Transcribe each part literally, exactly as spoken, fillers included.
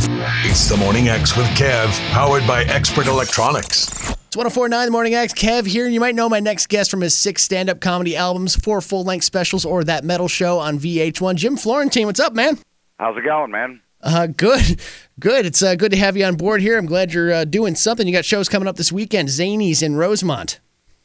It's the Morning X with Kev, powered by Expert Electronics. It's one oh four point nine The Morning X. Kev here. You might know my next guest from his six stand-up comedy albums, four full-length specials, or That Metal Show on V H one. Jim Florentine, what's up, man? How's it going, man? Uh, good. Good. It's uh, good to have you on board here. I'm glad you're uh, doing something. You got shows coming up this weekend, Zanies in Rosemont.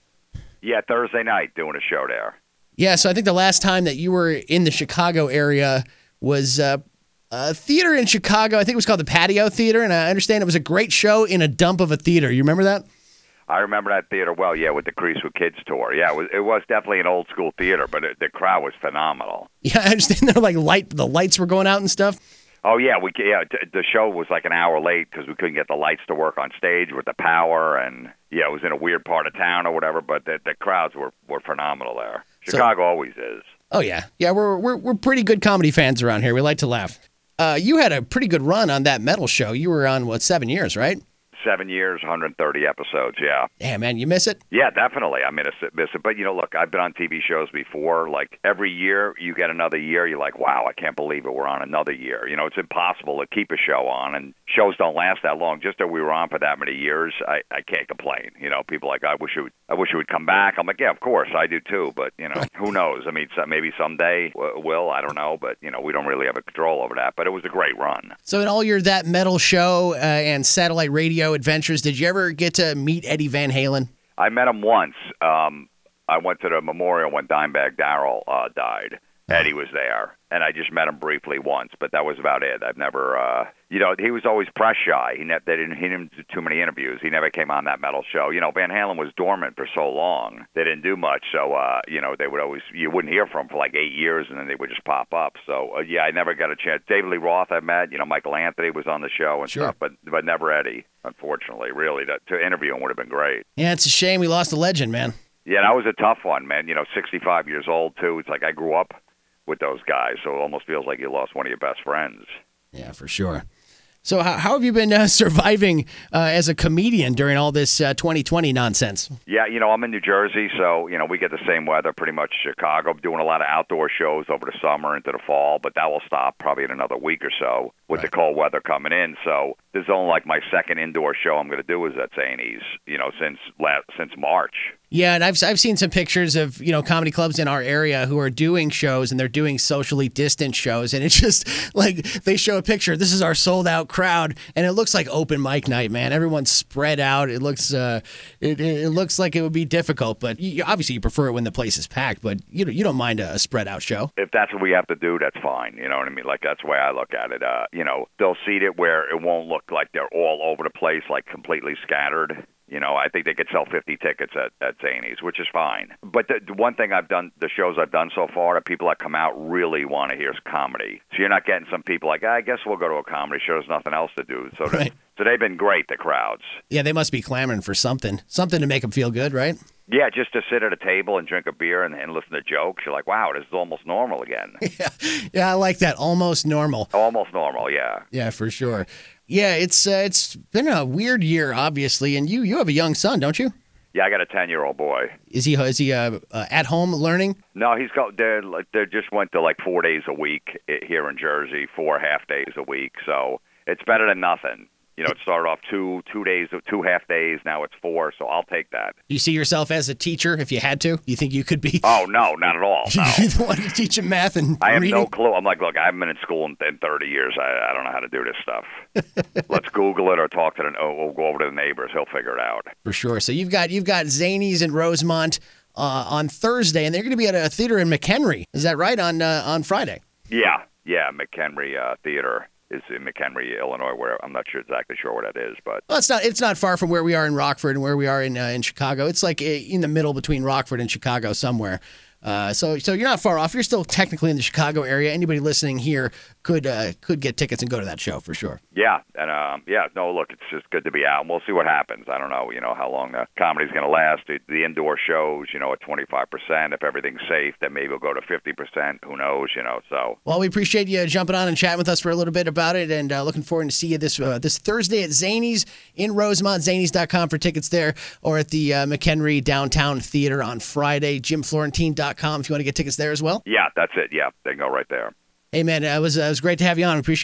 Yeah, Thursday night doing a show there. Yeah, so I think the last time that you were in the Chicago area was uh, a theater in Chicago. I think it was called the Patio Theater, and I understand it was a great show in a dump of a theater. You remember that? I remember that theater well, yeah, with the Crease with Kids tour. Yeah, it was, it was definitely an old school theater, but it, the crowd was phenomenal. Yeah, I understand there were like light, the lights were going out and stuff. Oh yeah, we yeah. T- the show was like an hour late because we couldn't get the lights to work on stage with the power, and yeah, it was in a weird part of town or whatever. But the, the crowds were, were phenomenal there. Chicago so, always is. Oh yeah, yeah. We're we're we're pretty good comedy fans around here. We like to laugh. Uh, you had a pretty good run on That Metal Show. You were on what seven years, right? Seven years, one hundred thirty episodes, yeah. Yeah, man, you miss it? Yeah, definitely. I miss it, miss it. But, you know, look, I've been on T V shows before. Like, every year you get another year, you're like, wow, I can't believe it. We're on another year. You know, it's impossible to keep a show on, and shows don't last that long. Just that we were on for that many years, I, I can't complain. You know, people are like, I wish it would, I wish it would come back. I'm like, yeah, of course, I do too. But, you know, who knows? I mean, so maybe someday will, I don't know. But, you know, we don't really have a control over that. But it was a great run. So in all your That Metal Show uh, and satellite radio adventures, did you ever get to meet Eddie Van Halen? I met him once. Um, I went to the memorial when Dimebag Darrell uh, died. Eddie was there, and I just met him briefly once, but that was about it. I've never, uh, you know, he was always press shy. He, ne- they didn't, he didn't do too many interviews. He never came on That Metal Show. You know, Van Halen was dormant for so long. They didn't do much, so, uh, you know, they would always, you wouldn't hear from him for like eight years, and then they would just pop up. So, uh, yeah, I never got a chance. David Lee Roth I met, you know, Michael Anthony was on the show and sure. stuff, but, but never Eddie, unfortunately, really. To, to interview him would have been great. Yeah, it's a shame we lost a legend, man. Yeah, that was a tough one, man. You know, sixty-five years old, too. It's like I grew up with those guys, so it almost feels like you lost one of your best friends. Yeah, for sure. So how, how have you been uh, surviving uh, as a comedian during all this uh, twenty twenty nonsense? Yeah, you know, I'm in New Jersey, so, you know, we get the same weather pretty much Chicago. I'm doing a lot of outdoor shows over the summer into the fall, but that will stop probably in another week or so with right. the cold weather coming in. So this is only like my second indoor show I'm going to do is at Zanies, you know, since last, since March. Yeah, and I've I've seen some pictures of, you know, comedy clubs in our area who are doing shows, and they're doing socially distant shows, and it's just like they show a picture. This is our sold out crowd, and it looks like open mic night, man. Everyone's spread out. It looks uh, it, it looks like it would be difficult, but you, obviously you prefer it when the place is packed. But you you don't mind a, a spread out show. If that's what we have to do, that's fine. You know what I mean? Like that's the way I look at it. Uh, you know, they'll seat it where it won't look like they're all over the place, like completely scattered. You know, I think they could sell fifty tickets at, at Zanies, which is fine. But the, the one thing I've done, the shows I've done so far, the people that come out really want to hear comedy. So you're not getting some people like, I guess we'll go to a comedy show. There's nothing else to do. So, right. so they've been great, the crowds. Yeah, they must be clamoring for something, something to make them feel good, right? Yeah, just to sit at a table and drink a beer and, and listen to jokes. You're like, wow, this is almost normal again. yeah, yeah, I like that. Almost normal. Almost normal, yeah. Yeah, for sure. Yeah, it's uh, it's been a weird year, obviously, and you you have a young son, don't you? Yeah, I got a ten-year-old boy. Is he is he uh, uh, at home learning? No, he's got they they just went to like four days a week here in Jersey, four half days a week. So it's better than nothing. You know, it started off two two days, two half days. Now it's four, so I'll take that. Do you see yourself as a teacher if you had to? Do you think you could be? Oh, no, not at all. No. You don't want to teach him math and I have reading? no clue. I'm like, look, I haven't been in school in, in thirty years. I, I don't know how to do this stuff. Let's Google it or talk to the, oh, we'll go over to the neighbors. He'll figure it out. For sure. So you've got you've got Zanies in Rosemont uh, on Thursday, and they're going to be at a theater in McHenry. Is that right, on uh, on Friday? Yeah, yeah, McHenry uh, Theater. Is in McHenry, Illinois, where I'm not sure exactly sure where that is, but well, it's not it's not far from where we are in Rockford and where we are in uh, in Chicago. It's like in the middle between Rockford and Chicago somewhere. Uh, so so you're not far off. You're still technically in the Chicago area. Anybody listening here could uh, could get tickets and go to that show for sure. Yeah, and um, yeah, no, look, it's just good to be out, and we'll see what happens. I don't know, you know, how long the comedy's going to last. The, the indoor shows, you know, at twenty-five percent. If everything's safe, then maybe we'll go to fifty percent. Who knows, you know, so. Well, we appreciate you jumping on and chatting with us for a little bit about it, and uh, looking forward to see you this uh, this Thursday at Zanies in Rosemont, zanies dot com for tickets there, or at the uh, McHenry Downtown Theater on Friday, jim florentine dot com if you want to get tickets there as well. Yeah, that's it. Yeah, they can go right there. Hey, man, it was, uh, it was great to have you on. Appreciate it.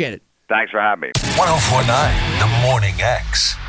Thanks for having me. ten forty-nine The Morning X.